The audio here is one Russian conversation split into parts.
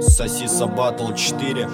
Сосиса Батл 4.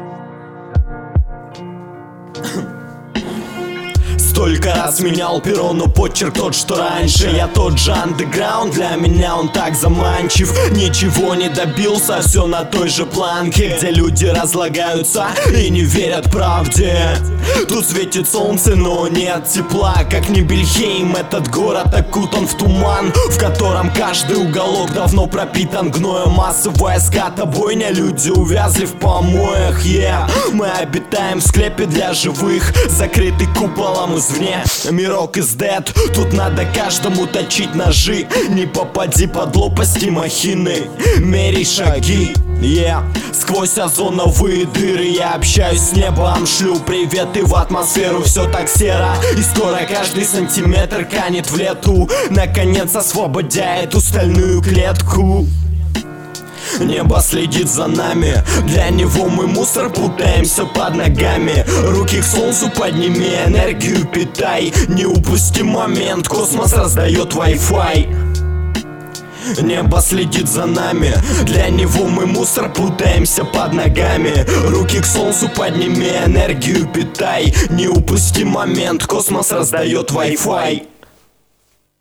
Столько раз менял перо, но почерк тот, что раньше. Я тот же андеграунд, для меня он так заманчив. Ничего не добился, все на той же планке, где люди разлагаются и не верят правде. Тут светит солнце, но нет тепла, как Нибельхейм. Этот город окутан в туман, в котором каждый уголок давно пропитан гноем. Массовая скотобойня, люди увязли в помоях, Мы обитаем в склепе для живых, закрытый куполом извне. Мирок is dead, тут надо каждому точить ножи. Не попади под лопасти махины, мерей шаги. Сквозь озоновые дыры я общаюсь с небом, шлю приветы в атмосферу. Все так серо, и скоро каждый сантиметр канет в лету, наконец освободя эту стальную клетку. Небо следит за нами, для него мы мусор, путаемся под ногами. Руки к солнцу подними, энергию питай, не упусти момент, космос раздает Wi-Fi. Небо следит за нами, для него мы мусор, путаемся под ногами. Руки к солнцу подними, энергию питай, не упусти момент, космос раздает Wi-Fi.